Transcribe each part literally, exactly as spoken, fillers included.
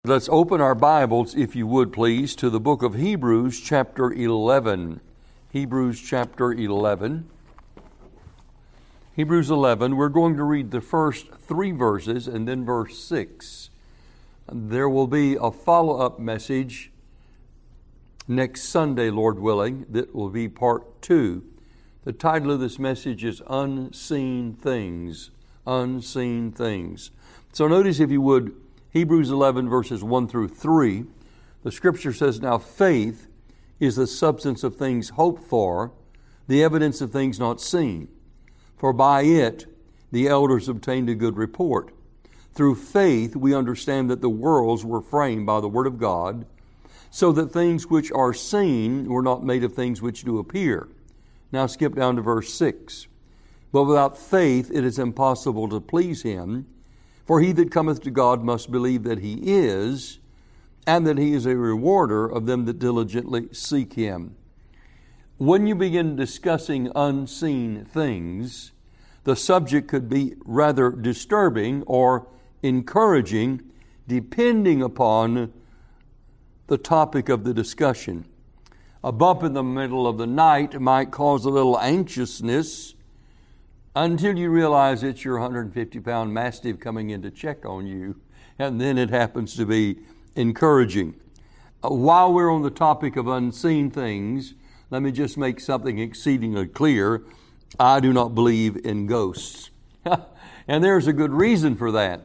Let's open our Bibles, if you would please, to the book of Hebrews chapter eleven. Hebrews chapter eleven. Hebrews eleven, we're going to read the first three verses and then verse six. There will be a follow-up message next Sunday, Lord willing, that will be part two. The title of this message is Unseen Things. Unseen Things. So notice, if you would, Hebrews eleven, verses one through three, the Scripture says, "Now faith is the substance of things hoped for, the evidence of things not seen. For by it the elders obtained a good report. Through faith we understand that the worlds were framed by the Word of God, so that things which are seen were not made of things which do appear." Now skip down to verse six. "But without faith it is impossible to please Him. For he that cometh to God must believe that He is, and that He is a rewarder of them that diligently seek Him." When you begin discussing unseen things, the subject could be rather disturbing or encouraging, depending upon the topic of the discussion. A bump in the middle of the night might cause a little anxiousness, until you realize it's your one hundred fifty pound Mastiff coming in to check on you, and then it happens to be encouraging. Uh, while we're on the topic of unseen things, let me just make something exceedingly clear. I do not believe in ghosts. And there's a good reason for that.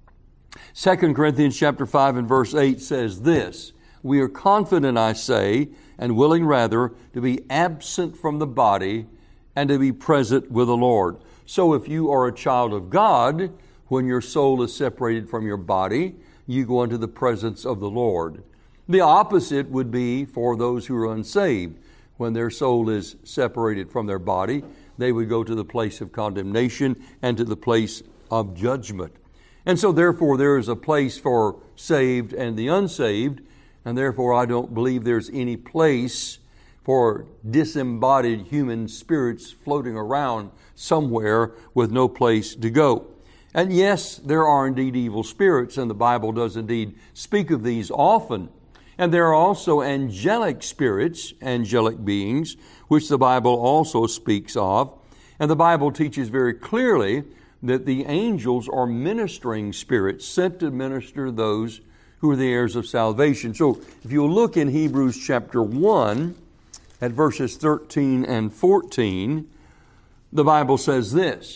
Second Corinthians chapter five and verse eight says this, "We are confident, I say, and willing rather, to be absent from the body and to be present with the Lord." So if you are a child of God, when your soul is separated from your body, you go into the presence of the Lord. The opposite would be for those who are unsaved. When their soul is separated from their body, they would go to the place of condemnation and to the place of judgment. And so therefore there is a place for saved and the unsaved, and therefore I don't believe there's any place for disembodied human spirits floating around somewhere with no place to go. And yes, there are indeed evil spirits, and the Bible does indeed speak of these often. And there are also angelic spirits, angelic beings, which the Bible also speaks of. And the Bible teaches very clearly that the angels are ministering spirits sent to minister to those who are the heirs of salvation. So if you look in Hebrews chapter one, at verses thirteen and fourteen, the Bible says this.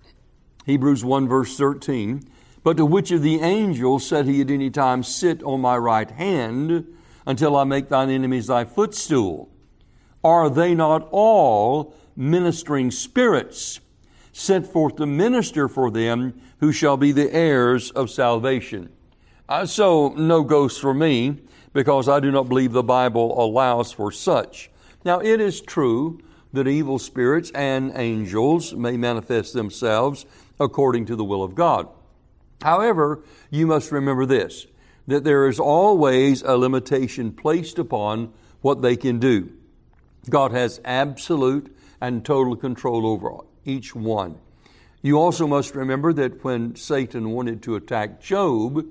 Hebrews one verse thirteen, "But to which of the angels said He at any time, Sit on my right hand until I make thine enemies thy footstool? Are they not all ministering spirits sent forth to minister for them who shall be the heirs of salvation?" Uh, so no ghosts for me, because I do not believe the Bible allows for such. Now, it is true that evil spirits and angels may manifest themselves according to the will of God. However, you must remember this, that there is always a limitation placed upon what they can do. God has absolute and total control over each one. You also must remember that when Satan wanted to attack Job,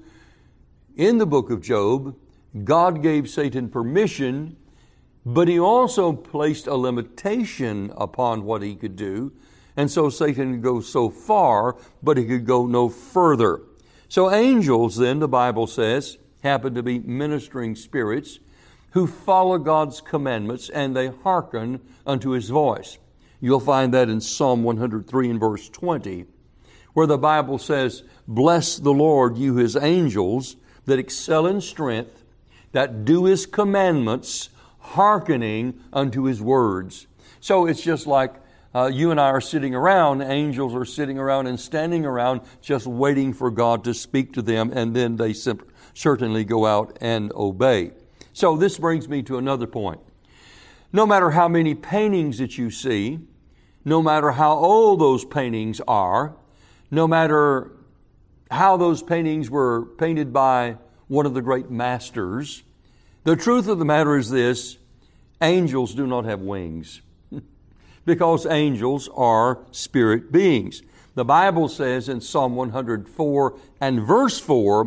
in the book of Job, God gave Satan permission, but He also placed a limitation upon what he could do. And so Satan could go so far, but he could go no further. So angels then, the Bible says, happen to be ministering spirits who follow God's commandments and they hearken unto His voice. You'll find that in Psalm one hundred three and verse twenty, where the Bible says, "Bless the Lord, you His angels, that excel in strength, that do His commandments, hearkening unto His words." So it's just like uh, you and I are sitting around, angels are sitting around and standing around just waiting for God to speak to them, and then they sim- certainly go out and obey. So this brings me to another point. No matter how many paintings that you see, no matter how old those paintings are, no matter how those paintings were painted by one of the great masters, the truth of the matter is this: angels do not have wings, because angels are spirit beings. The Bible says in Psalm one hundred four and verse four,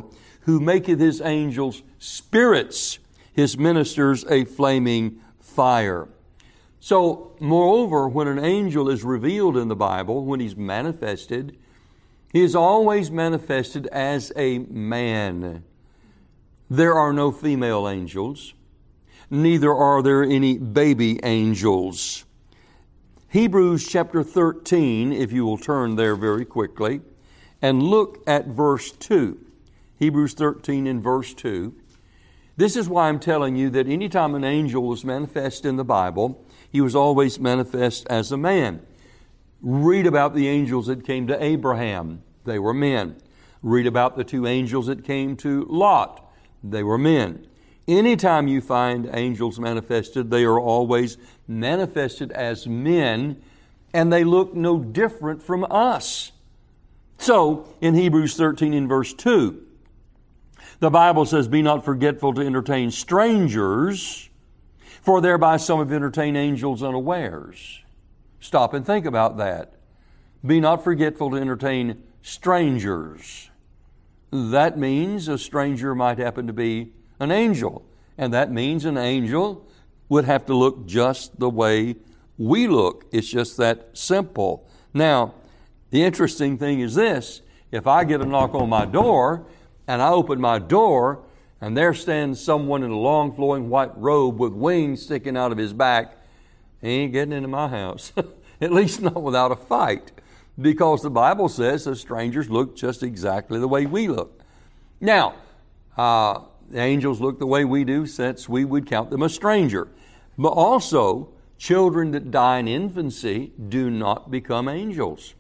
who maketh his angels spirits, his ministers a flaming fire. So, moreover, when an angel is revealed in the Bible, when he's manifested, he is always manifested as a man. There are no female angels. Neither are there any baby angels. Hebrews chapter thirteen, if you will turn there very quickly, and look at verse two. Hebrews thirteen and verse two. This is why I'm telling you that anytime an angel was manifest in the Bible, he was always manifest as a man. Read about the angels that came to Abraham. They were men. Read about the two angels that came to Lot. They were men. Anytime you find angels manifested, they are always manifested as men, and they look no different from us. So, in Hebrews thirteen in verse two, the Bible says, "Be not forgetful to entertain strangers, for thereby some have entertained angels unawares." Stop and think about that. Be not forgetful to entertain strangers. That means a stranger might happen to be an angel. And that means an angel would have to look just the way we look. It's just that simple. Now, the interesting thing is this. If I get a knock on my door, and I open my door, and there stands someone in a long flowing white robe with wings sticking out of his back, he ain't getting into my house. At least not without a fight. Because the Bible says that strangers look just exactly the way we look. Now, uh, the angels look the way we do, since we would count them a stranger. But also, children that die in infancy do not become angels.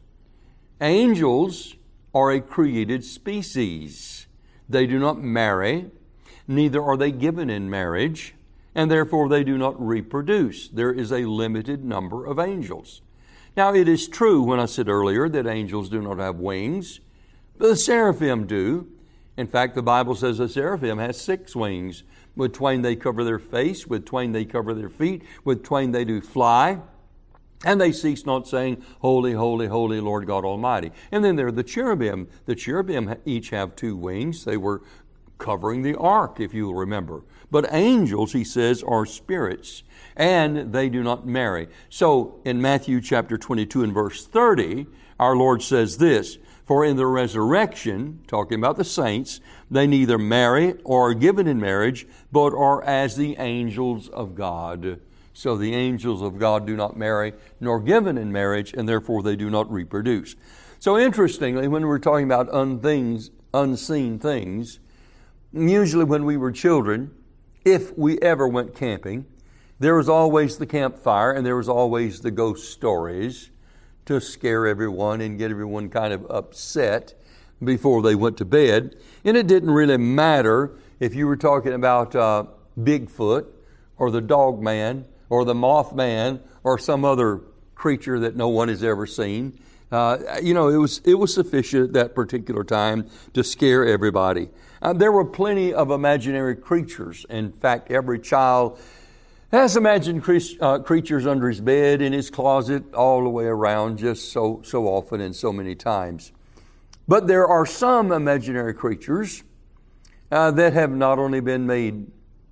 Angels are a created species. They do not marry, neither are they given in marriage, and therefore they do not reproduce. There is a limited number of angels. Now, it is true when I said earlier that angels do not have wings, but the seraphim do. In fact, the Bible says the seraphim has six wings. With twain they cover their face, with twain they cover their feet, with twain they do fly, and they cease not saying, "Holy, holy, holy, Lord God Almighty." And then there are the cherubim. The cherubim each have two wings. They were covering the ark, if you will remember. But angels, he says, are spirits, and they do not marry. So in Matthew chapter twenty-two and verse thirty, our Lord says this, "For in the resurrection," talking about the saints, "they neither marry or are given in marriage, but are as the angels of God." So the angels of God do not marry nor given in marriage, and therefore they do not reproduce. So interestingly, when we're talking about unthings, unseen things, usually when we were children, if we ever went camping, there was always the campfire and there was always the ghost stories to scare everyone and get everyone kind of upset before they went to bed. And it didn't really matter if you were talking about uh, Bigfoot or the Dog Man or the Mothman or some other creature that no one has ever seen. Uh, you know, it was it was sufficient at that particular time to scare everybody. Uh, there were plenty of imaginary creatures. In fact, every child has imagined cre- uh, creatures under his bed, in his closet, all the way around, just so so often and so many times. But there are some imaginary creatures uh, that have not only been made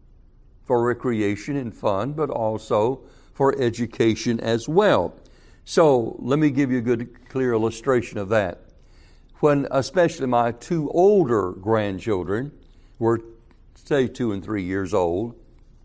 for recreation and fun, but also for education as well. So let me give you a good, clear illustration of that. When especially my two older grandchildren were, say, two and three years old,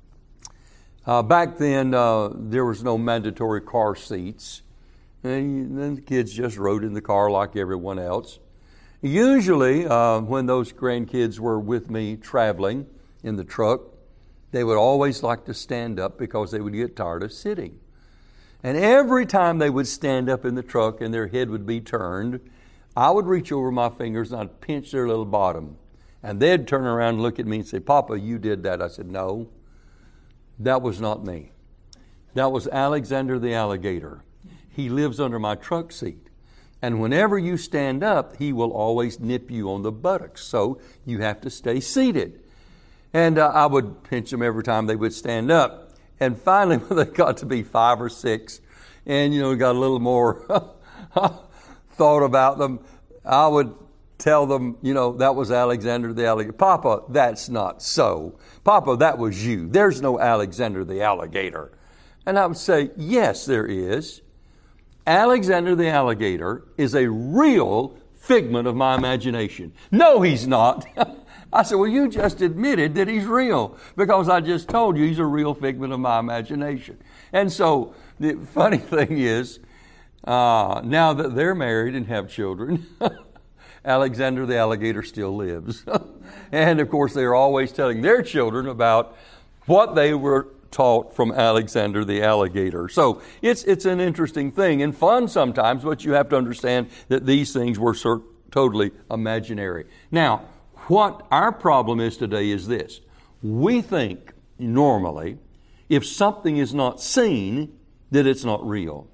uh, back then uh, there was no mandatory car seats. And then the kids just rode in the car like everyone else. Usually, uh, when those grandkids were with me traveling in the truck, they would always like to stand up because they would get tired of sitting. And every time they would stand up in the truck and their head would be turned, I would reach over my fingers and I'd pinch their little bottom. And they'd turn around and look at me and say, "Papa, you did that." I said, "No, that was not me. That was Alexander the alligator. He lives under my truck seat. And whenever you stand up, he will always nip you on the buttocks. So you have to stay seated." And uh, I would pinch them every time they would stand up. And finally, when they got to be five or six, and, you know, got a little more thought about them, I would tell them, you know, that was Alexander the alligator. Papa, that's not so. Papa, that was you. There's no Alexander the alligator. And I would say, yes, there is. Alexander the alligator is a real figment of my imagination. No, he's not. I said, well, you just admitted that he's real because I just told you he's a real figment of my imagination. And so the funny thing is, uh, now that they're married and have children, Alexander the alligator still lives. And of course, they're always telling their children about what they were taught from Alexander the alligator. So it's it's an interesting thing and fun sometimes, but you have to understand that these things were so totally imaginary. Now, what our problem is today is this. We think normally if something is not seen, that it's not real.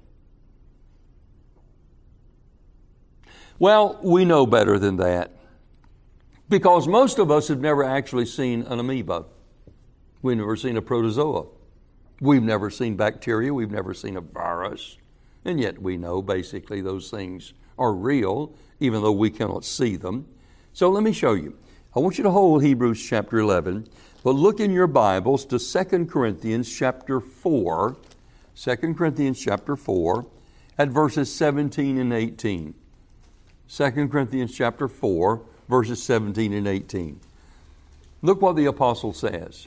Well, we know better than that because most of us have never actually seen an amoeba. We've never seen a protozoa. We've never seen bacteria. We've never seen a virus. And yet we know basically those things are real, even though we cannot see them. So let me show you. I want you to hold Hebrews chapter eleven, but look in your Bibles to Second Corinthians chapter four. Second Corinthians chapter four at verses seventeen and eighteen. Second Corinthians chapter four, verses seventeen and eighteen. Look what the apostle says.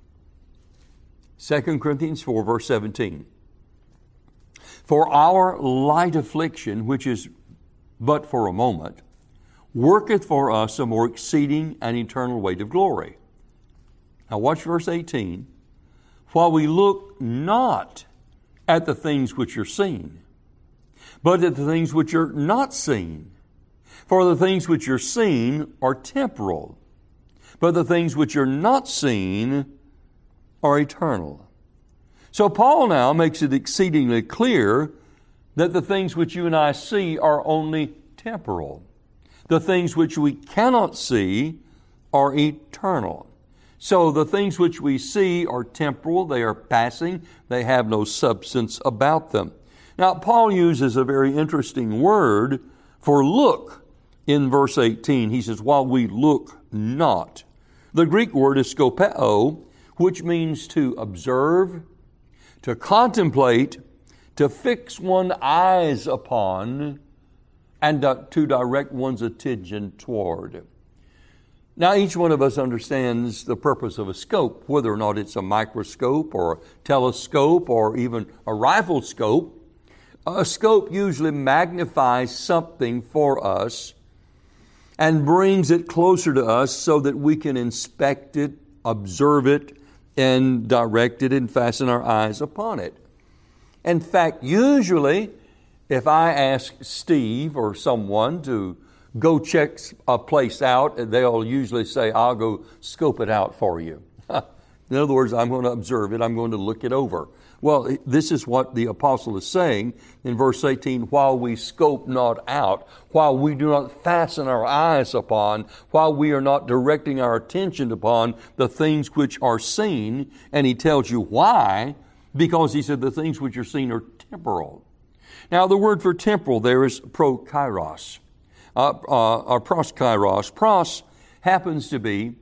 Second Corinthians four, verse seventeen. For our light affliction, which is but for a moment, worketh for us a more exceeding and eternal weight of glory. Now watch verse eighteen. While we look not at the things which are seen, but at the things which are not seen. For the things which are seen are temporal, but the things which are not seen are eternal. So Paul now makes it exceedingly clear that the things which you and I see are only temporal. The things which we cannot see are eternal. So the things which we see are temporal, they are passing, they have no substance about them. Now Paul uses a very interesting word for look in verse eighteen. He says, while we look not. The Greek word is skopeo, which means to observe, to contemplate, to fix one's eyes upon, and to direct one's attention toward. Now, each one of us understands the purpose of a scope, whether or not it's a microscope or a telescope or even a rifle scope. A scope usually magnifies something for us and brings it closer to us so that we can inspect it, observe it, and direct it and fasten our eyes upon it. In fact, usually, if I ask Steve or someone to go check a place out, they'll usually say, I'll go scope it out for you. In other words, I'm going to observe it. I'm going to look it over. Well, this is what the apostle is saying in verse eighteen, while we scope not out, while we do not fasten our eyes upon, while we are not directing our attention upon the things which are seen. And he tells you why, because he said the things which are seen are temporal. Now, the word for temporal there is prokairos, uh, uh, or proskairos. Pros happens to be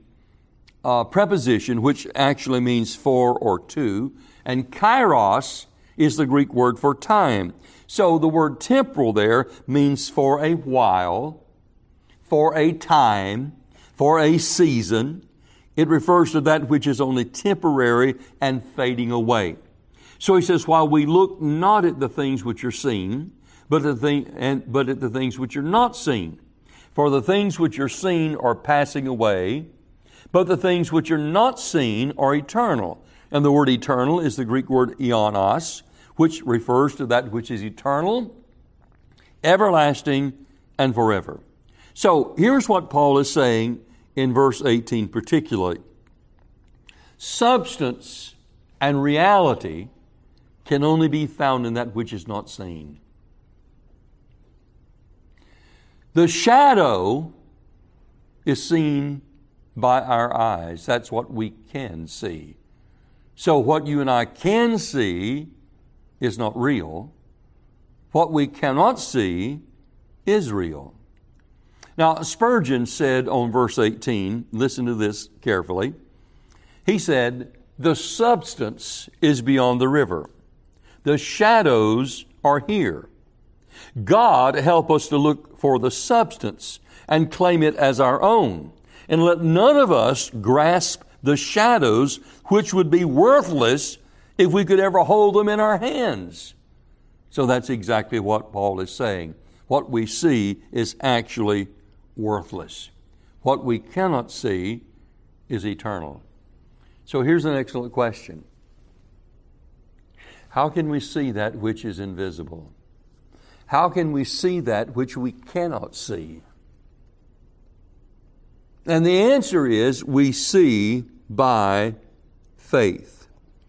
a preposition which actually means for or to, and kairos is the Greek word for time. So the word temporal there means for a while, for a time, for a season. It refers to that which is only temporary and fading away. So he says, while we look not at the things which are seen, but, the thing, and, but at the things which are not seen. For the things which are seen are passing away, but the things which are not seen are eternal. And the word eternal is the Greek word ionos, which refers to that which is eternal, everlasting, and forever. So here's what Paul is saying in verse eighteen particularly. Substance and reality can only be found in that which is not seen. The shadow is seen by our eyes. That's what we can see. So what you and I can see is not real. What we cannot see is real. Now, Spurgeon said on verse eighteen, listen to this carefully. He said, "The substance is beyond the river. The shadows are here. God help us to look for the substance and claim it as our own. And let none of us grasp the shadows, which would be worthless if we could ever hold them in our hands." So that's exactly what Paul is saying. What we see is actually worthless. What we cannot see is eternal. So here's an excellent question. How can we see that which is invisible? How can we see that which we cannot see? And the answer is we see by faith.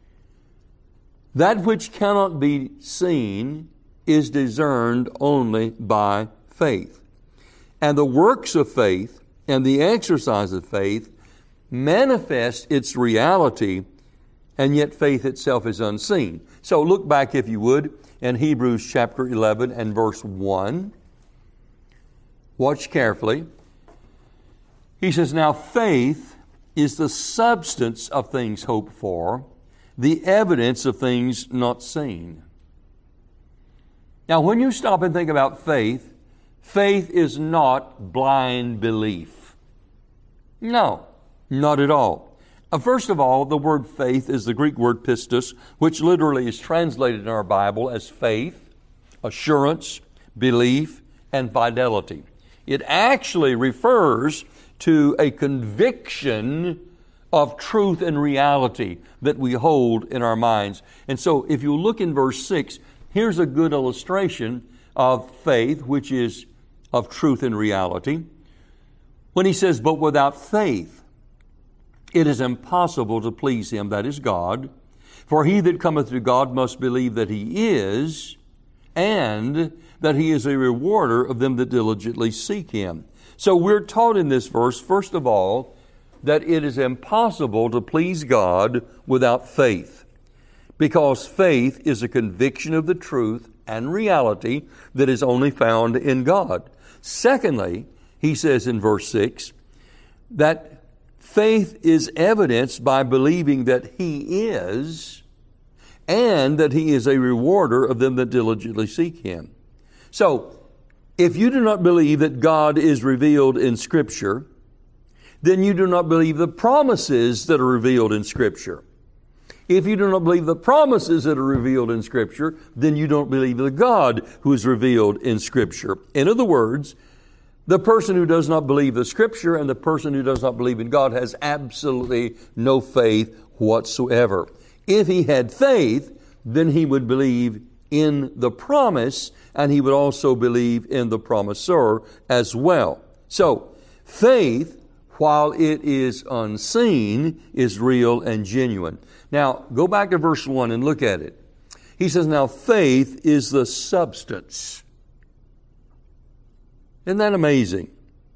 That which cannot be seen is discerned only by faith. And the works of faith and the exercise of faith manifest its reality, and yet faith itself is unseen. So look back, if you would, in Hebrews chapter eleven and verse one. Watch carefully. He says, "Now faith is the substance of things hoped for, the evidence of things not seen." Now, when you stop and think about faith, faith is not blind belief. No, not at all. Uh, first of all, the word faith is the Greek word pistis, which literally is translated in our Bible as faith, assurance, belief, and fidelity. It actually refers to a conviction of truth and reality that we hold in our minds. And so if you look in verse six, here's a good illustration of faith, which is of truth and reality. When he says, "But without faith, it is impossible to please him," that is God. "For he that cometh to God must believe that he is, and that he is a rewarder of them that diligently seek him." So we're taught in this verse, first of all, that it is impossible to please God without faith, because faith is a conviction of the truth and reality that is only found in God. Secondly, he says in verse six, that faith is evidenced by believing that he is, and that he is a rewarder of them that diligently seek him. So, if you do not believe that God is revealed in Scripture, then you do not believe the promises that are revealed in Scripture. If you do not believe the promises that are revealed in Scripture, then you don't believe the God who is revealed in Scripture. In other words, the person who does not believe the Scripture and the person who does not believe in God has absolutely no faith whatsoever. If he had faith, then he would believe in the promise, and he would also believe in the promisor as well. So, faith, while it is unseen, is real and genuine. Now, go back to verse one and look at it. He says, "Now faith is the substance." Isn't that amazing?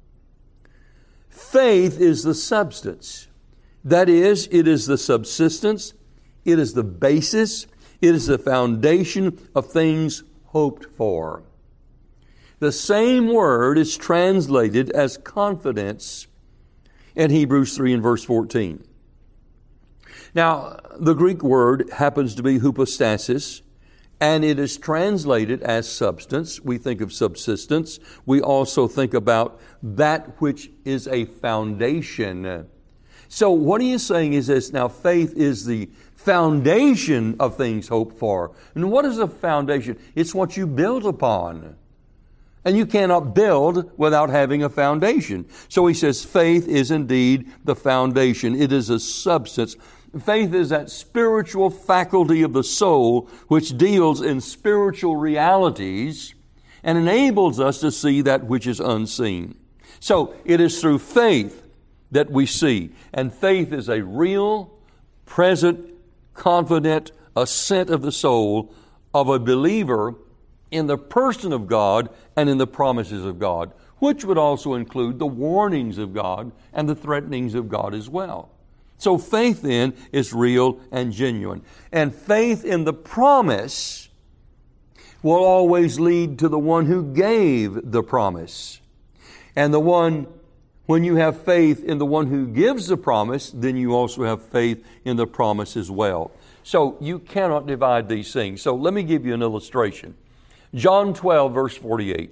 Faith is the substance. That is, it is the subsistence, it is the basis, it is the foundation of things hoped for. The same word is translated as confidence in Hebrews three and verse fourteen. Now, the Greek word happens to be hypostasis, and it is translated as substance. We think of subsistence. We also think about that which is a foundation. So what he is saying is this: now faith is the foundation of things hoped for. And what is a foundation? It's what you build upon. And you cannot build without having a foundation. So he says faith is indeed the foundation. It is a substance. Faith is that spiritual faculty of the soul which deals in spiritual realities and enables us to see that which is unseen. So it is through faith that we see. And faith is a real, present, confident assent of the soul of a believer in the person of God and in the promises of God, which would also include the warnings of God and the threatenings of God as well. So faith then is real and genuine. And faith in the promise will always lead to the one who gave the promise. And the one, when you have faith in the one who gives the promise, then you also have faith in the promise as well. So you cannot divide these things. So let me give you an illustration. John twelve, verse forty-eight.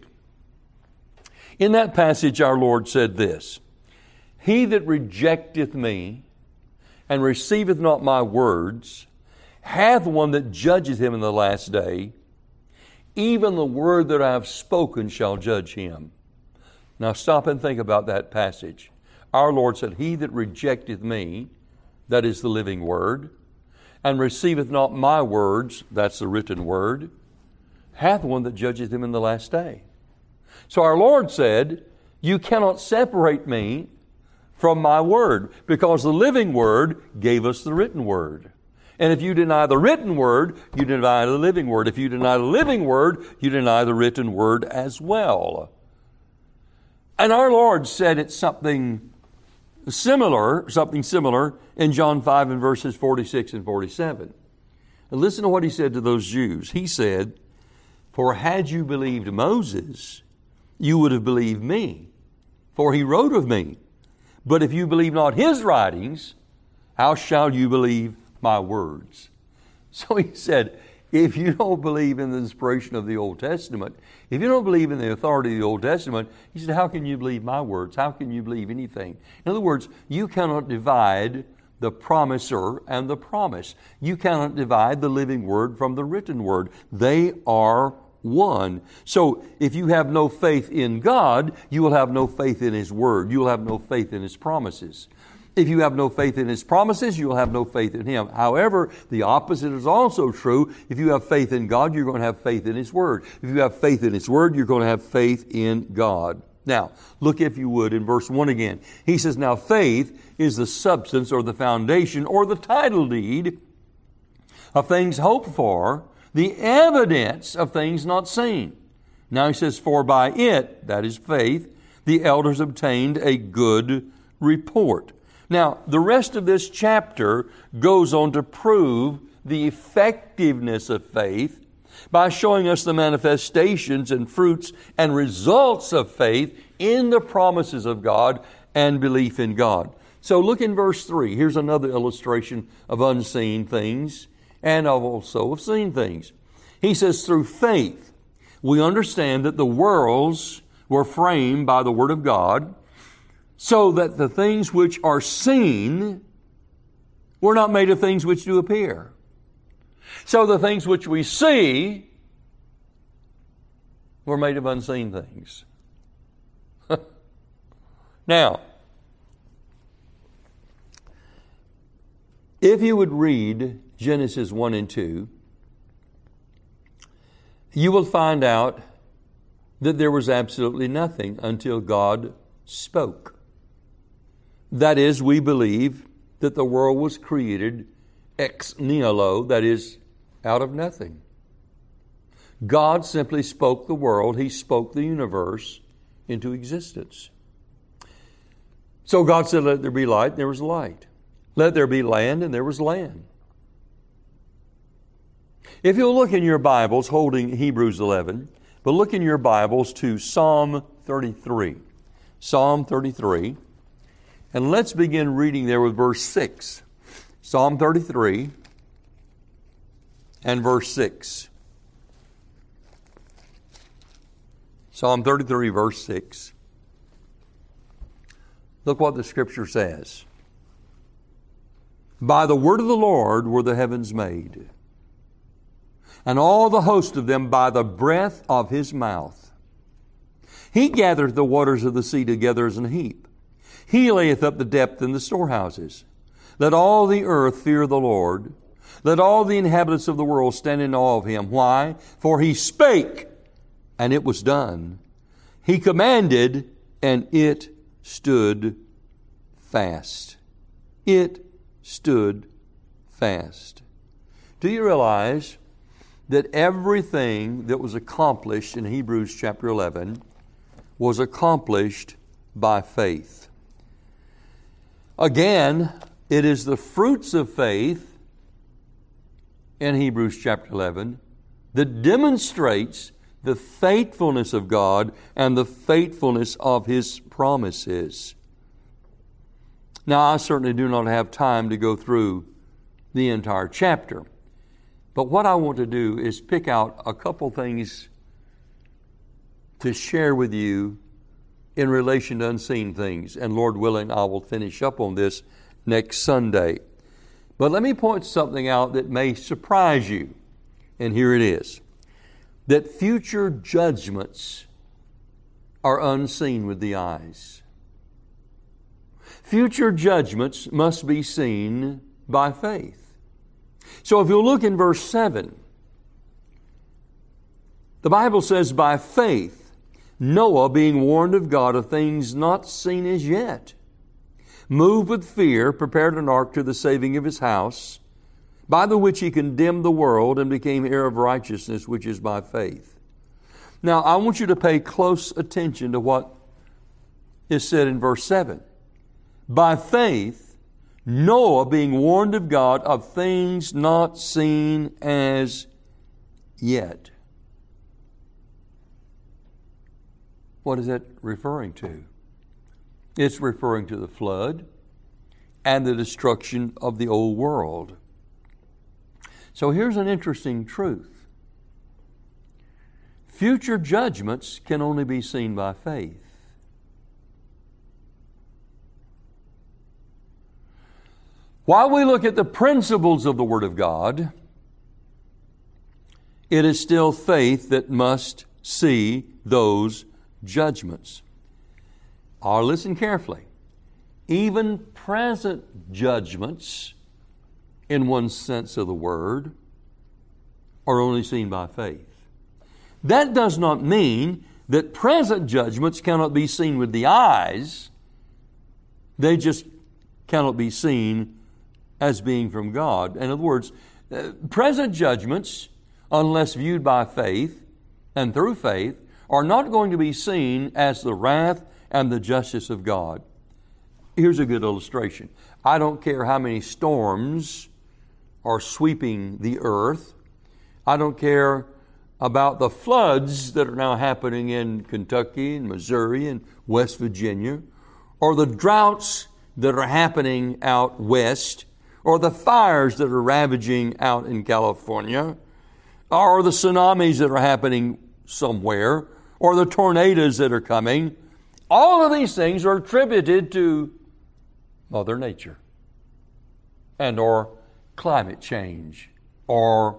In that passage, our Lord said this, He that rejecteth me and receiveth not my words hath one that judgeth him in the last day. Even the word that I have spoken shall judge him. Now stop and think about that passage. Our Lord said, He that rejecteth me, that is the living word, and receiveth not my words, that's the written word, hath one that judgeth him in the last day. So our Lord said, you cannot separate me from my word, because the living word gave us the written word. And if you deny the written word, you deny the living word. If you deny the living word, you deny the written word as well. And our Lord said it's something similar, something similar in John five and verses forty-six and forty-seven. And listen to what He said to those Jews. He said, For had you believed Moses, you would have believed me, for he wrote of me. But if you believe not his writings, how shall you believe my words? So He said, if you don't believe in the inspiration of the Old Testament, if you don't believe in the authority of the Old Testament, He said, how can you believe my words? How can you believe anything? In other words, you cannot divide the promiser and the promise. You cannot divide the living word from the written word. They are one. So if you have no faith in God, you will have no faith in His word. You will have no faith in His promises. If you have no faith in His promises, you will have no faith in Him. However, the opposite is also true. If you have faith in God, you're going to have faith in His word. If you have faith in His word, you're going to have faith in God. Now, look if you would in verse one again. He says, now faith is the substance or the foundation or the title deed of things hoped for, the evidence of things not seen. Now he says, for by it, that is faith, the elders obtained a good report. Now, the rest of this chapter goes on to prove the effectiveness of faith by showing us the manifestations and fruits and results of faith in the promises of God and belief in God. So look in verse three. Here's another illustration of unseen things and also of seen things. He says, through faith, we understand that the worlds were framed by the Word of God, so that the things which are seen were not made of things which do appear. So the things which we see were made of unseen things. Now, if you would read Genesis one and two, you will find out that there was absolutely nothing until God spoke. That is, we believe that the world was created ex nihilo, that is, out of nothing. God simply spoke the world, He spoke the universe into existence. So God said, let there be light, and there was light. Let there be land, and there was land. If you'll look in your Bibles, holding Hebrews eleven, but look in your Bibles to Psalm thirty-three. Psalm thirty-three. And let's begin reading there with verse six. Psalm thirty-three and verse six. Psalm thirty-three, verse six. Look what the Scripture says. By the word of the Lord were the heavens made, and all the host of them by the breath of His mouth. He gathereth the waters of the sea together as an heap. He layeth up the depth in the storehouses. Let all the earth fear the Lord. Let all the inhabitants of the world stand in awe of Him. Why? For He spake, and it was done. He commanded, and it stood fast. It stood fast. Do you realize that everything that was accomplished in Hebrews chapter eleven was accomplished by faith? Again, it is the fruits of faith in Hebrews chapter eleven that demonstrates the faithfulness of God and the faithfulness of His promises. Now, I certainly do not have time to go through the entire chapter. But what I want to do is pick out a couple things to share with you in relation to unseen things. And Lord willing, I will finish up on this next Sunday. But let me point something out that may surprise you. And here it is. That future judgments are unseen with the eyes. Future judgments must be seen by faith. So if you look in verse seven, the Bible says, by faith, Noah, being warned of God of things not seen as yet, moved with fear, prepared an ark to the saving of his house, by the which he condemned the world and became heir of righteousness, which is by faith. Now, I want you to pay close attention to what is said in verse seven. By faith, Noah, being warned of God of things not seen as yet. What is that referring to? It's referring to the flood and the destruction of the old world. So here's an interesting truth. Future judgments can only be seen by faith. While we look at the principles of the Word of God, it is still faith that must see those judgments. Or listen carefully. Even present judgments, in one sense of the word, are only seen by faith. That does not mean that present judgments cannot be seen with the eyes. They just cannot be seen as being from God. In other words, uh, present judgments, unless viewed by faith and through faith, are not going to be seen as the wrath and the justice of God. Here's a good illustration. I don't care how many storms are sweeping the earth. I don't care about the floods that are now happening in Kentucky and Missouri and West Virginia, or the droughts that are happening out west, or the fires that are ravaging out in California, or the tsunamis that are happening somewhere, or the tornadoes that are coming. All of these things are attributed to Mother Nature and or climate change, or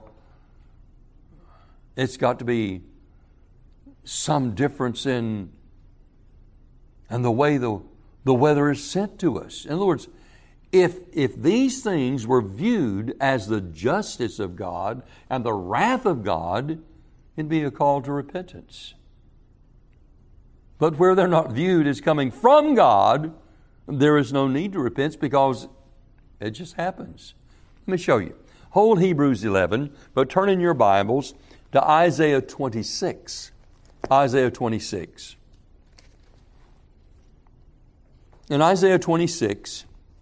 it's got to be some difference in and the way the, the weather is sent to us. In other words, if, if these things were viewed as the justice of God and the wrath of God, it'd be a call to repentance. But where they're not viewed as coming from God, there is no need to repent because it just happens. Let me show you. Hold Hebrews eleven, but turn in your Bibles to Isaiah twenty-six. Isaiah twenty-six. In Isaiah twenty-six,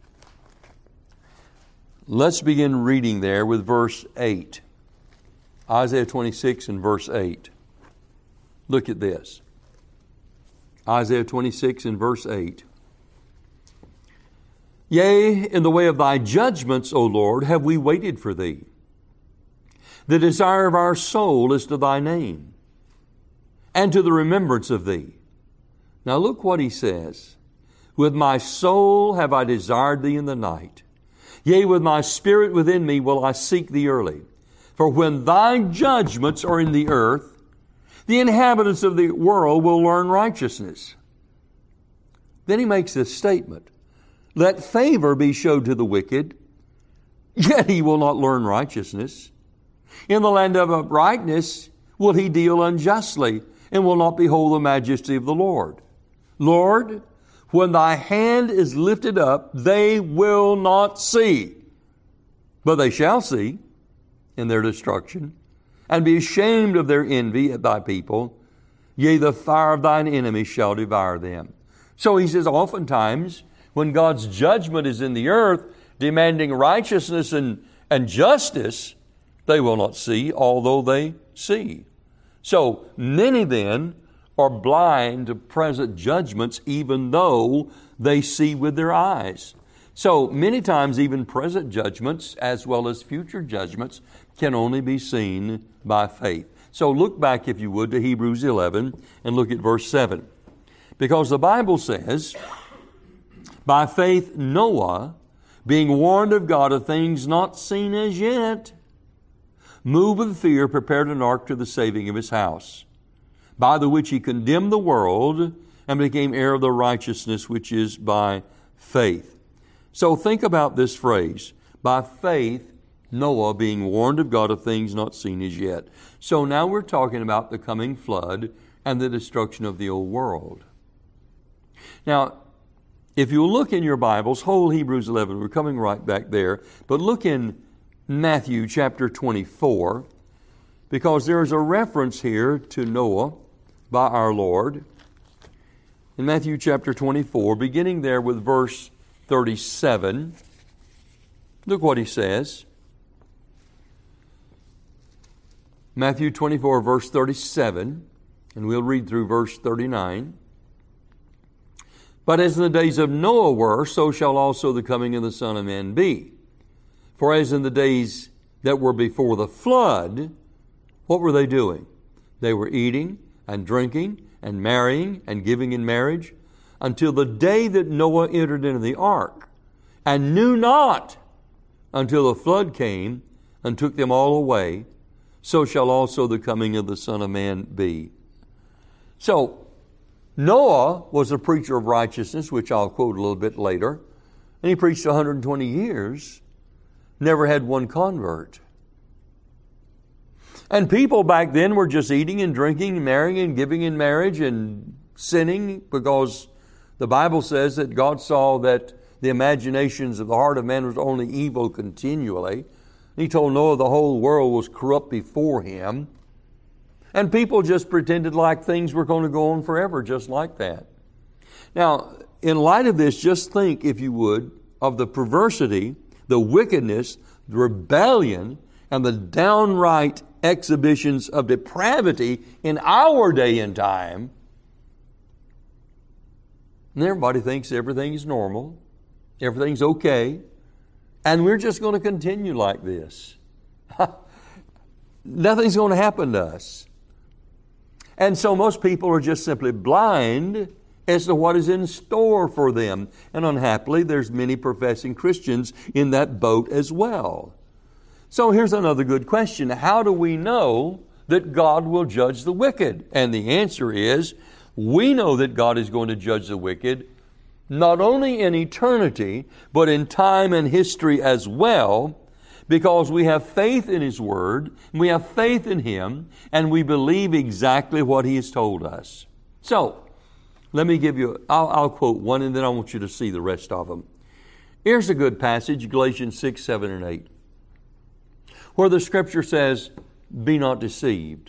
let's begin reading there with verse eight. Isaiah twenty-six and verse eight. Look at this. Isaiah twenty-six and verse eight. Yea, in the way of thy judgments, O Lord, have we waited for thee. The desire of our soul is to thy name, and to the remembrance of thee. Now look what he says. With my soul have I desired thee in the night. Yea, with my spirit within me will I seek thee early. For when thy judgments are in the earth, the inhabitants of the world will learn righteousness. Then he makes this statement. Let favor be showed to the wicked, yet he will not learn righteousness. In the land of uprightness will he deal unjustly, and will not behold the majesty of the Lord. Lord, when thy hand is lifted up, they will not see, but they shall see in their destruction, and be ashamed of their envy at thy people. Yea, the fire of thine enemies shall devour them. So he says, oftentimes, when God's judgment is in the earth, demanding righteousness and, and justice, they will not see, although they see. So many then are blind to present judgments even though they see with their eyes. So many times even present judgments as well as future judgments can only be seen by faith. So look back, if you would, to Hebrews eleven and look at verse seven. Because the Bible says, by faith Noah, being warned of God of things not seen as yet, moved with fear, prepared an ark to the saving of his house, by the which he condemned the world and became heir of the righteousness which is by faith. So think about this phrase, by faith Noah being warned of God of things not seen as yet. So now we're talking about the coming flood and the destruction of the old world. Now, if you look in your Bibles, whole Hebrews eleven, we're coming right back there, but look in Matthew chapter twenty-four, because there is a reference here to Noah by our Lord. In Matthew chapter twenty-four, beginning there with verse thirty-seven, look what he says. Matthew twenty-four, verse thirty-seven, and we'll read through verse thirty-nine. But as in the days of Noah were, so shall also the coming of the Son of Man be. For as in the days that were before the flood, what were they doing? They were eating and drinking and marrying and giving in marriage until the day that Noah entered into the ark, and knew not until the flood came and took them all away. So shall also the coming of the Son of Man be. So, Noah was a preacher of righteousness, which I'll quote a little bit later. And he preached one hundred twenty years, never had one convert. And people back then were just eating and drinking, marrying and giving in marriage and sinning, because the Bible says that God saw that the imaginations of the heart of man was only evil continually. He told Noah the whole world was corrupt before him. And people just pretended like things were going to go on forever, just like that. Now, in light of this, just think, if you would, of the perversity, the wickedness, the rebellion, and the downright exhibitions of depravity in our day and time. And everybody thinks everything is normal, everything's okay, and we're just going to continue like this. Nothing's going to happen to us. And so most people are just simply blind as to what is in store for them. And unhappily, there's many professing Christians in that boat as well. So here's another good question. How do we know that God will judge the wicked? And the answer is, we know that God is going to judge the wicked not only in eternity, but in time and history as well, because we have faith in His Word, we have faith in Him, and we believe exactly what He has told us. So, let me give you, I'll, I'll quote one, and then I want you to see the rest of them. Here's a good passage, Galatians six, seven, and eight, where the Scripture says, "Be not deceived.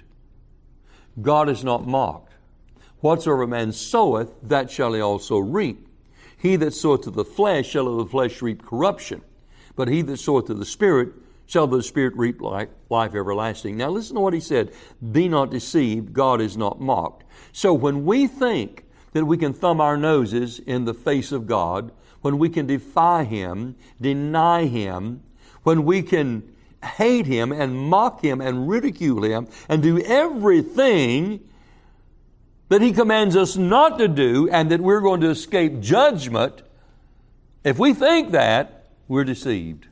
God is not mocked. Whatsoever a man soweth, that shall he also reap. He that soweth to the flesh shall of the flesh reap corruption. But he that soweth to the Spirit shall of the Spirit reap life, life everlasting." Now listen to what he said. Be not deceived. God is not mocked. So when we think that we can thumb our noses in the face of God, when we can defy Him, deny Him, when we can hate Him and mock Him and ridicule Him and do everything that He commands us not to do, and that we're going to escape judgment, if we think that, we're deceived.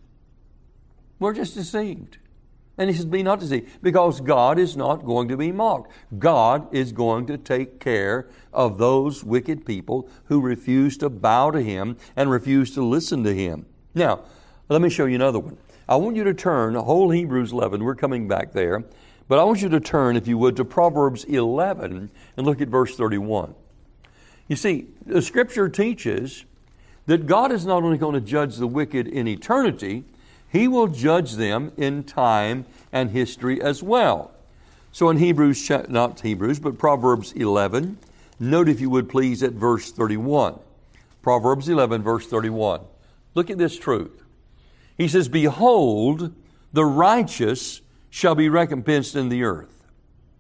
We're just deceived. And He says, be not deceived, because God is not going to be mocked. God is going to take care of those wicked people who refuse to bow to Him and refuse to listen to Him. Now, let me show you another one. I want you to turn, whole Hebrews eleven, we're coming back there, but I want you to turn, if you would, to Proverbs eleven and look at verse thirty-one. You see, the Scripture teaches that God is not only going to judge the wicked in eternity, He will judge them in time and history as well. So in Hebrews, not Hebrews, but Proverbs eleven, note if you would please at verse thirty-one. Proverbs eleven, verse thirty-one. Look at this truth. He says, "Behold, the righteous shall be recompensed in the earth.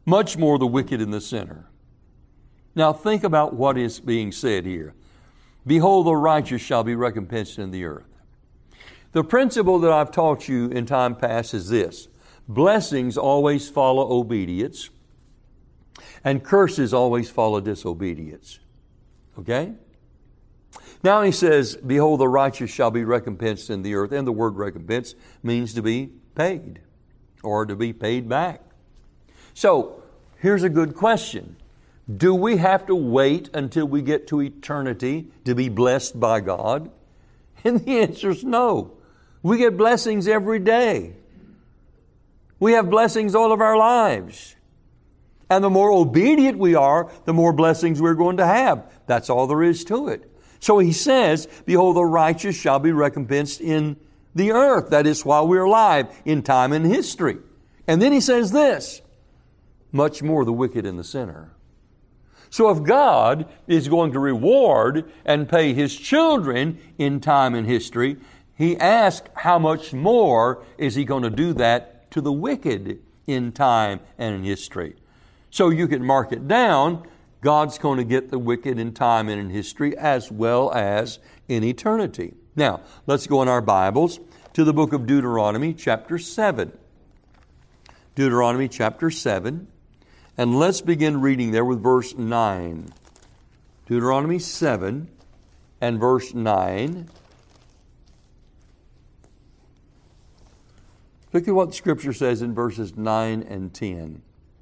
much more the wicked and the sinner. Now think about what is being said here. Behold, the righteous shall be recompensed in the earth. The principle that I've taught you in time past is this. Blessings always follow obedience, and curses always follow disobedience. Okay? Now he says, behold, the righteous shall be recompensed in the earth. And the word recompense means to be paid or to be paid back. So, here's a good question. Do we have to wait until we get to eternity to be blessed by God? And the answer is no. We get blessings every day. We have blessings all of our lives. And the more obedient we are, the more blessings we're going to have. That's all there is to it. So he says, behold, the righteous shall be recompensed in the earth. That is while we're alive, in time and history. And then he says this, much more the wicked and the sinner. So if God is going to reward and pay His children in time and history, He asks how much more is He going to do that to the wicked in time and in history. So you can mark it down. God's going to get the wicked in time and in history as well as in eternity. Now, let's go in our Bibles to the book of Deuteronomy chapter seven. Deuteronomy chapter seven. And let's begin reading there with verse nine. Deuteronomy seven and verse nine. Look at what Scripture says in verses nine and ten.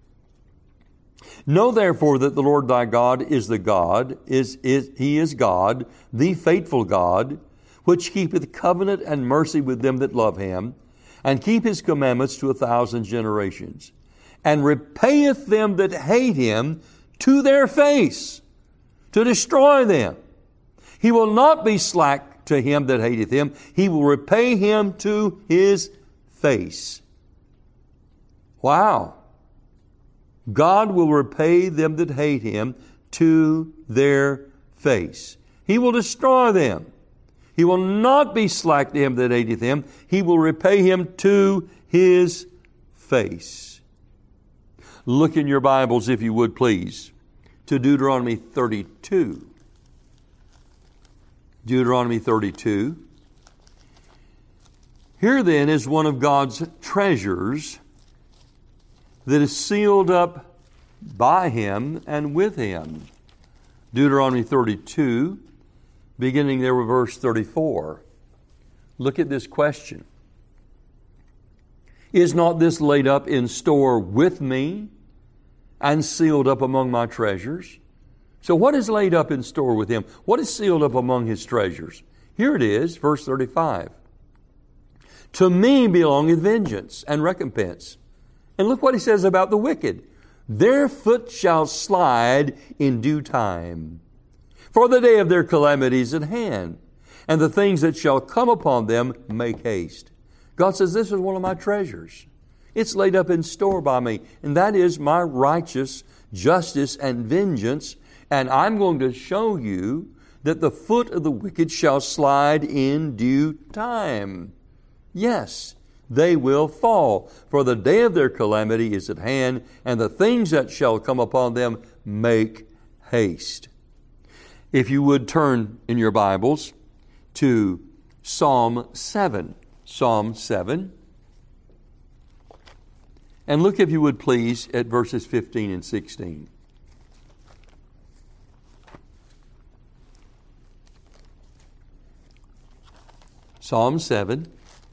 Know therefore that the Lord thy God is the God, is, is He is God, the faithful God, which keepeth covenant and mercy with them that love Him, and keep His commandments to a thousand generations, and repayeth them that hate Him to their face, to destroy them. He will not be slack to him that hateth Him. He will repay him to his face. Wow. God will repay them that hate Him to their face. He will destroy them. He will not be slack to him that hateth Him. He will repay him to his face. Look in your Bibles, if you would please, to Deuteronomy thirty-two. Deuteronomy thirty-two. Here then is one of God's treasures that is sealed up by Him and with Him. Deuteronomy thirty-two, beginning there with verse thirty-four. Look at this question. Is not this laid up in store with me and sealed up among my treasures? So what is laid up in store with Him? What is sealed up among His treasures? Here it is, verse thirty-five. To me belongeth vengeance and recompense. And look what He says about the wicked. Their foot shall slide in due time. For the day of their calamity is at hand, and the things that shall come upon them make haste. God says, this is one of my treasures. It's laid up in store by me, and that is my righteous justice and vengeance. And I'm going to show you that the foot of the wicked shall slide in due time. Yes, they will fall, for the day of their calamity is at hand, and the things that shall come upon them make haste. If you would turn in your Bibles to Psalm seven. Psalm seven. And look, if you would please, at verses fifteen and sixteen. Psalm seven.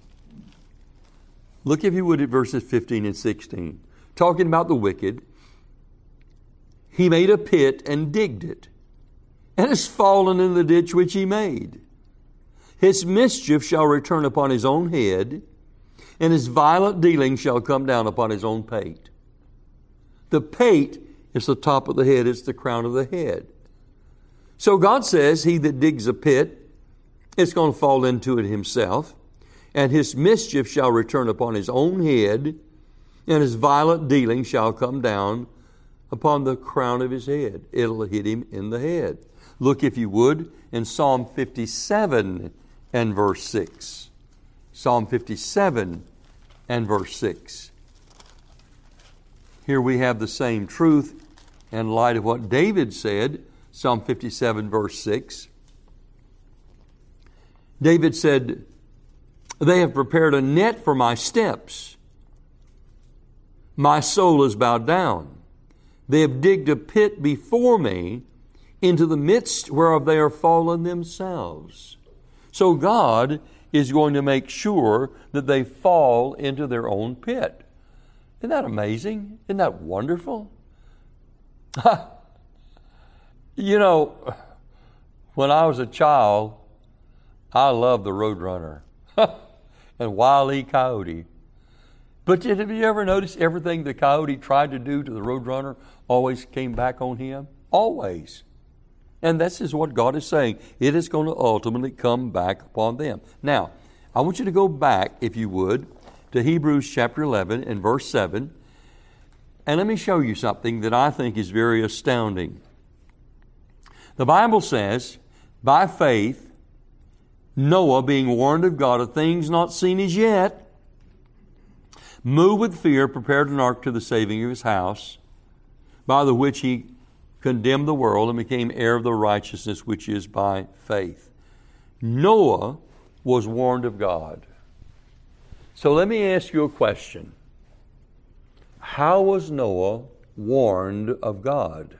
Look, if you would, at verses fifteen and sixteen. Talking about the wicked. He made a pit and digged it, and has fallen in the ditch which he made. His mischief shall return upon his own head, and his violent dealing shall come down upon his own pate. The pate is the top of the head, it's the crown of the head. So God says, he that digs a pit, it's going to fall into it himself, and his mischief shall return upon his own head, and his violent dealing shall come down upon the crown of his head. It'll hit him in the head. Look, if you would, in Psalm fifty-seven and verse six. Psalm fifty-seven and verse six. Here we have the same truth in light of what David said, Psalm fifty-seven, verse six. David said, "They have prepared a net for my steps. My soul is bowed down. They have digged a pit before me, into the midst whereof they are fallen themselves." So God is going to make sure that they fall into their own pit. Isn't that amazing? Isn't that wonderful? You know, when I was a child, I loved the Roadrunner and Wile E. Coyote. But have you ever noticed everything the coyote tried to do to the Roadrunner always came back on him? Always. And this is what God is saying. It is going to ultimately come back upon them. Now, I want you to go back, if you would, to Hebrews chapter eleven and verse seven. And let me show you something that I think is very astounding. The Bible says, by faith, Noah, being warned of God of things not seen as yet, moved with fear, prepared an ark to the saving of his house, by the which he condemned the world and became heir of the righteousness which is by faith. Noah was warned of God. So let me ask you a question. How was Noah warned of God?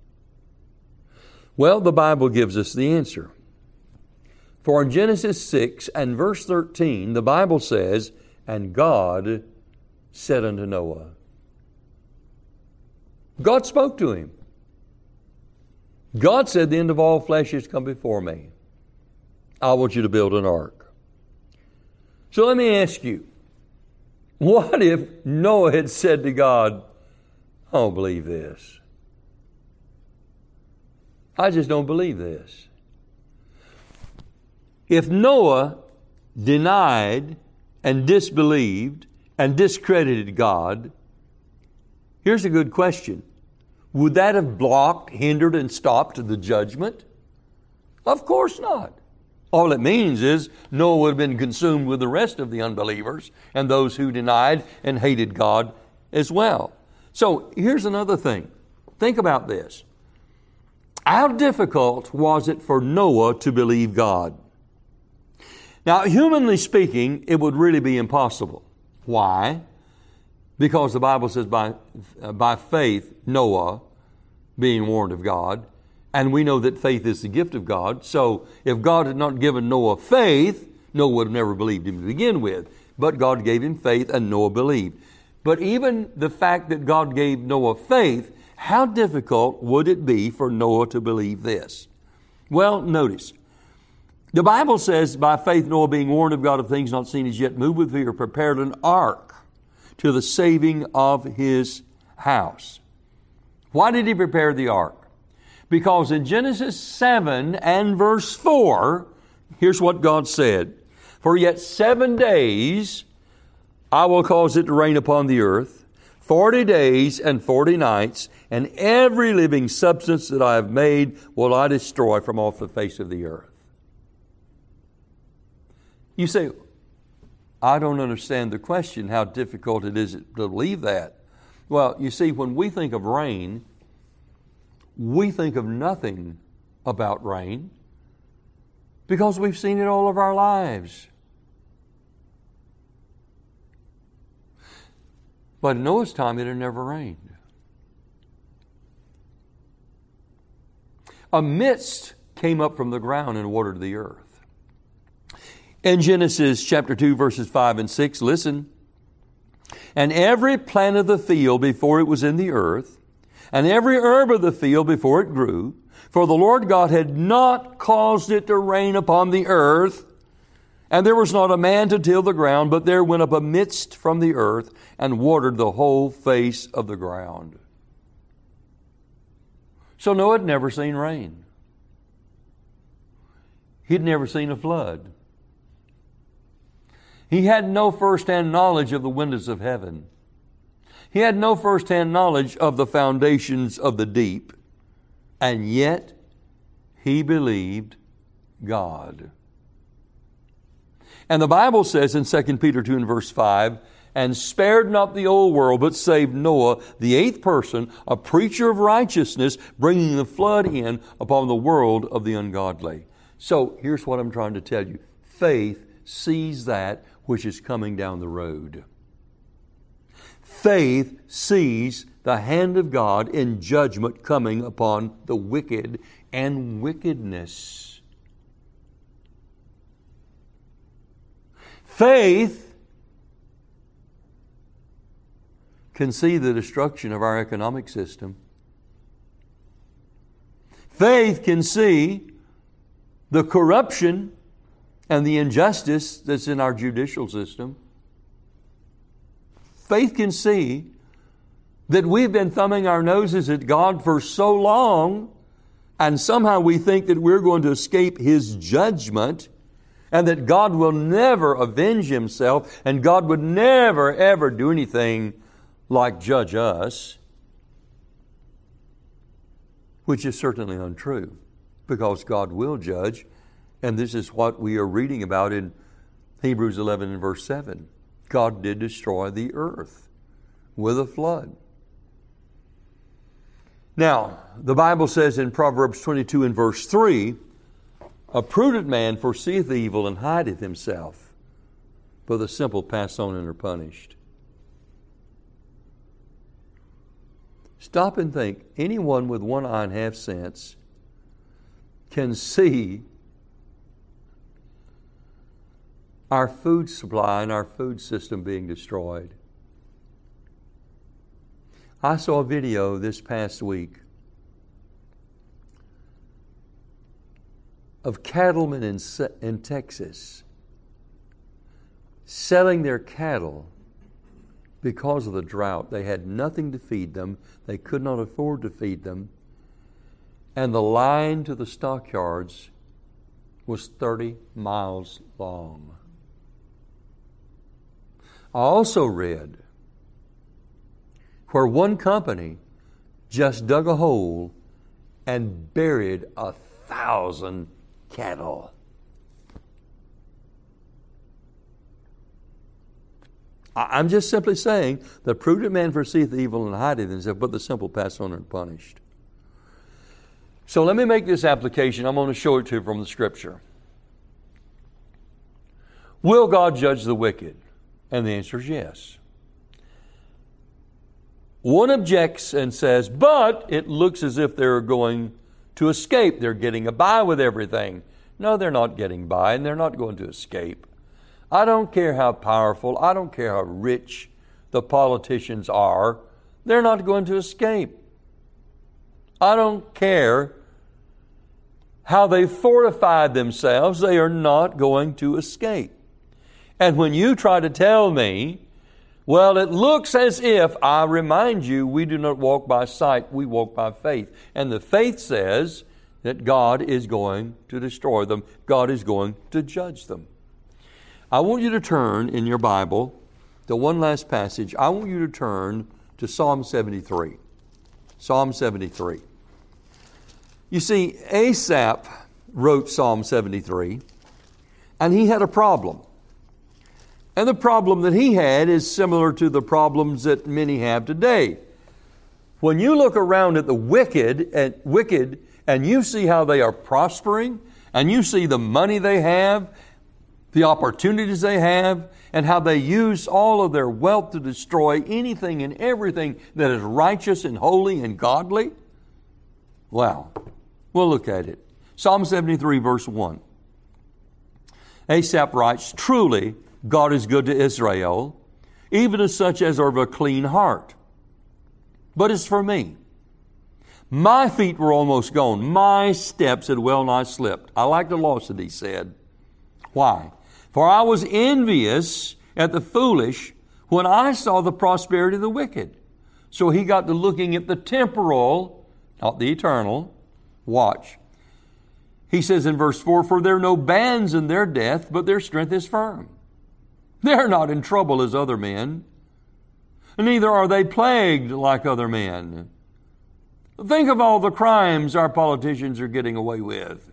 Well, the Bible gives us the answer. For in Genesis six and verse thirteen, the Bible says, "And God said unto Noah." God spoke to him. God said, "The end of all flesh has come before me. I want you to build an ark." So let me ask you, what if Noah had said to God, "I don't believe this. I just don't believe this"? If Noah denied and disbelieved and discredited God, here's a good question. Would that have blocked, hindered, and stopped the judgment? Of course not. All it means is Noah would have been consumed with the rest of the unbelievers and those who denied and hated God as well. So here's another thing. Think about this. How difficult was it for Noah to believe God? Now, humanly speaking, it would really be impossible. Why? Because the Bible says by, uh, by faith, Noah, being warned of God, and we know that faith is the gift of God. So if God had not given Noah faith, Noah would have never believed him to begin with. But God gave him faith and Noah believed. But even the fact that God gave Noah faith, how difficult would it be for Noah to believe this? Well, notice. The Bible says, by faith Noah, being warned of God of things not seen as yet, moved with fear, prepared an ark to the saving of his house. Why did he prepare the ark? Because in Genesis seven and verse four, here's what God said. "For yet seven days I will cause it to rain upon the earth, forty days and forty nights, and every living substance that I have made will I destroy from off the face of the earth." You say, "I don't understand the question, how difficult it is to believe that." Well, you see, when we think of rain, we think of nothing about rain because we've seen it all of our lives. But in Noah's time, it had never rained. A mist came up from the ground and watered the earth. In Genesis chapter two, verses five and six, listen. "And every plant of the field before it was in the earth, and every herb of the field before it grew, for the Lord God had not caused it to rain upon the earth, and there was not a man to till the ground, but there went up a mist from the earth and watered the whole face of the ground." So Noah had never seen rain. He'd never seen a flood. He had no first-hand knowledge of the windows of heaven. He had no first-hand knowledge of the foundations of the deep. And yet, he believed God. And the Bible says in Second Peter two and verse five, and spared not the old world, but saved Noah, the eighth person, a preacher of righteousness, bringing the flood in upon the world of the ungodly. So here's what I'm trying to tell you. Faith sees that which is coming down the road. Faith sees the hand of God in judgment coming upon the wicked and wickedness. Faith can see the destruction of our economic system. Faith can see the corruption and the injustice that's in our judicial system. Faith can see that we've been thumbing our noses at God for so long, and somehow we think that we're going to escape His judgment, and that God will never avenge Himself, and God would never, ever do anything like judge us, which is certainly untrue, because God will judge, and this is what we are reading about in Hebrews eleven and verse seven. God did destroy the earth with a flood. Now, the Bible says in Proverbs twenty-two and verse three, a prudent man foreseeth evil and hideth himself, but the simple pass on and are punished. Stop and think. Anyone with one eye and half sense can see our food supply and our food system being destroyed. I saw a video this past week of cattlemen in, in Texas selling their cattle because of the drought. They had nothing to feed them. They could not afford to feed them. And the line to the stockyards was thirty miles long. I also read where one company just dug a hole and buried a thousand cattle. I'm just simply saying, the prudent man foreseeth evil and hideth himself, but the simple pass on and punished. So let me make this application. I'm going to show it to you from the Scripture. Will God judge the wicked? And the answer is yes. One objects and says, but it looks as if they're going to escape. They're getting by with everything. No, they're not getting by, and they're not going to escape. I don't care how powerful, I don't care how rich the politicians are, they're not going to escape. I don't care how they fortified themselves, they are not going to escape. And when you try to tell me, well, it looks as if, I remind you, we do not walk by sight, we walk by faith. And the faith says that God is going to destroy them. God is going to judge them. I want you to turn in your Bible to one last passage. I want you to turn to Psalm seventy-three. Psalm seventy-three. You see, Asaph wrote Psalm seventy-three, and he had a problem. And the problem that he had is similar to the problems that many have today. When you look around at the wicked and wicked and you see how they are prospering, and you see the money they have, the opportunities they have, and how they use all of their wealth to destroy anything and everything that is righteous and holy and godly, well, we'll look at it. Psalm seventy-three, verse one. Asaph writes, truly, God is good to Israel, even to such as are of a clean heart. But as for me, my feet were almost gone. My steps had well nigh slipped. I like the loss that he said. Why? For I was envious at the foolish when I saw the prosperity of the wicked. So he got to looking at the temporal, not the eternal. Watch. He says in verse four, for there are no bands in their death, but their strength is firm. They're not in trouble as other men, neither are they plagued like other men. Think of all the crimes our politicians are getting away with.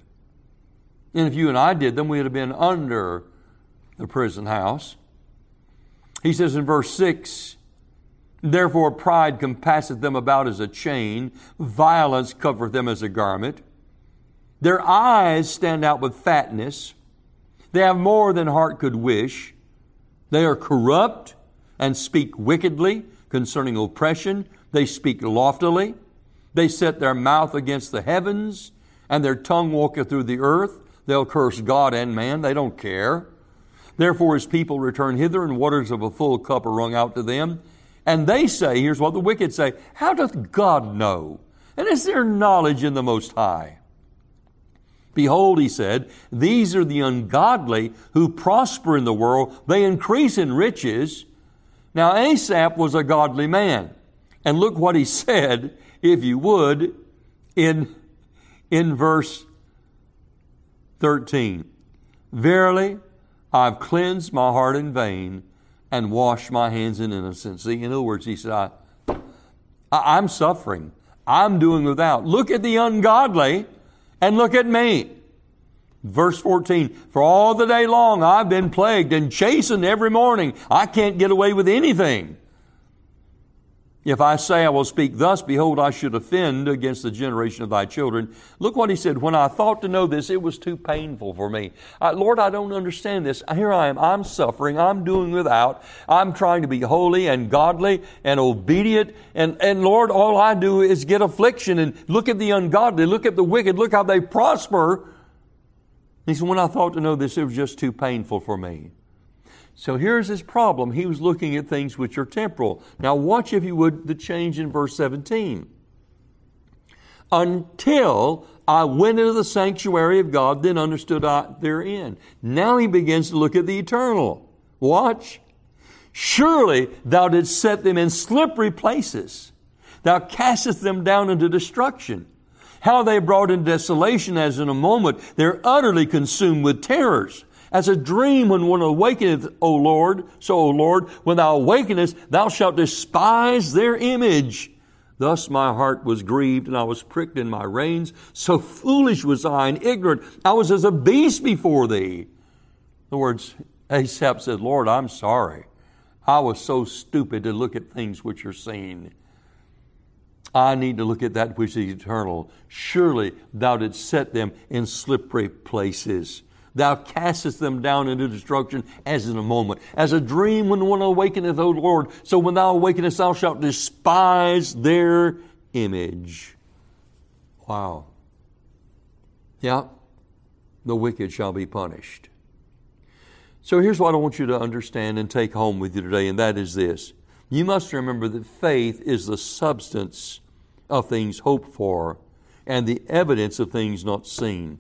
And if you and I did them, we'd have been under the prison house. He says in verse six, therefore pride compasseth them about as a chain, violence covereth them as a garment. Their eyes stand out with fatness. They have more than heart could wish. They are corrupt and speak wickedly concerning oppression. They speak loftily. They set their mouth against the heavens, and their tongue walketh through the earth. They'll curse God and man. They don't care. Therefore his people return hither, and waters of a full cup are wrung out to them. And they say, here's what the wicked say, how doth God know? And is there knowledge in the Most High? Behold, he said, these are the ungodly who prosper in the world. They increase in riches. Now Asaph was a godly man. And look what he said, if you would, in, in verse thirteen. Verily, I've cleansed my heart in vain and washed my hands in innocency. In other words, he said, I, I, I'm suffering. I'm doing without. Look at the ungodly and look at me. Verse fourteen, for all the day long I've been plagued and chastened every morning. I can't get away with anything. If I say I will speak thus, behold, I should offend against the generation of thy children. Look what he said. When I thought to know this, it was too painful for me. I, Lord, I don't understand this. Here I am. I'm suffering. I'm doing without. I'm trying to be holy and godly and obedient. And, and Lord, all I do is get affliction. And look at the ungodly. Look at the wicked. Look how they prosper. He said, when I thought to know this, it was just too painful for me. So here's his problem. He was looking at things which are temporal. Now watch, if you would, the change in verse seventeen. Until I went into the sanctuary of God, then understood I therein. Now he begins to look at the eternal. Watch. Surely thou didst set them in slippery places. Thou castest them down into destruction. How they brought in desolation as in a moment. They're utterly consumed with terrors. As a dream when one awakeneth, O Lord, so, O Lord, when thou awakenest, thou shalt despise their image. Thus my heart was grieved, and I was pricked in my reins. So foolish was I and ignorant. I was as a beast before thee. In other words, Asaph said, Lord, I'm sorry. I was so stupid to look at things which are seen. I need to look at that which is eternal. Surely thou didst set them in slippery places. Thou castest them down into destruction as in a moment. As a dream when one awakeneth, O Lord. So when thou awakenest, thou shalt despise their image. Wow. Yeah, the wicked shall be punished. So here's what I want you to understand and take home with you today, and that is this. You must remember that faith is the substance of things hoped for and the evidence of things not seen.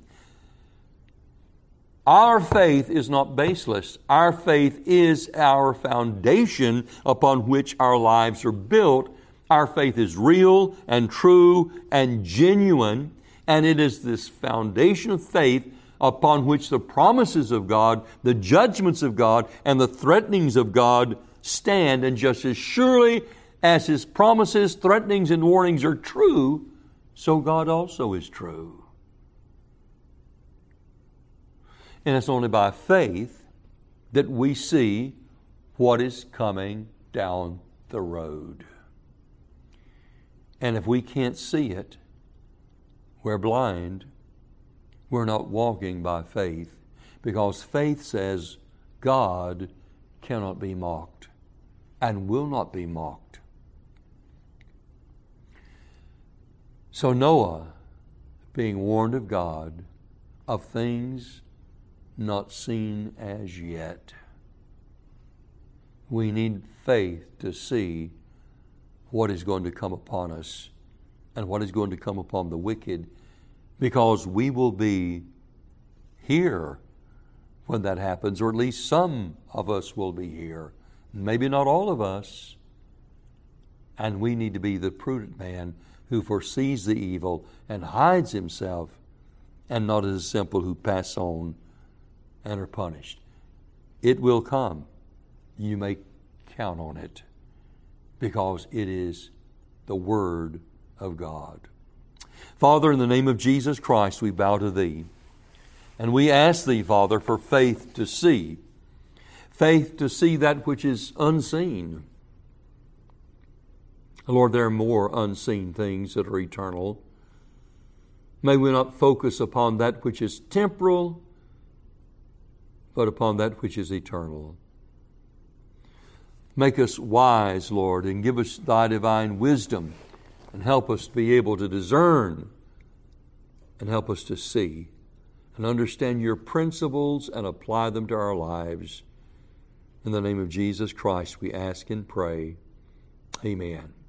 Our faith is not baseless. Our faith is our foundation upon which our lives are built. Our faith is real and true and genuine, and it is this foundation of faith upon which the promises of God, the judgments of God, and the threatenings of God stand. And just as surely as His promises, threatenings, and warnings are true, so God also is true. And it's only by faith that we see what is coming down the road. And if we can't see it, we're blind. We're not walking by faith, because faith says God cannot be mocked and will not be mocked. So Noah, being warned of God of things not seen as yet, we need faith to see what is going to come upon us and what is going to come upon the wicked, because we will be here when that happens, or at least some of us will be here. Maybe not all of us. And we need to be the prudent man who foresees the evil and hides himself, and not as simple who pass on and are punished. It will come. You may count on it, because it is the Word of God. Father, in the name of Jesus Christ, we bow to Thee. And we ask Thee, Father, for faith to see, faith to see that which is unseen. Lord, there are more unseen things that are eternal. May we not focus upon that which is temporal, but upon that which is eternal. Make us wise, Lord, and give us Thy divine wisdom, and help us to be able to discern, and help us to see and understand Your principles and apply them to our lives. In the name of Jesus Christ we ask and pray. Amen.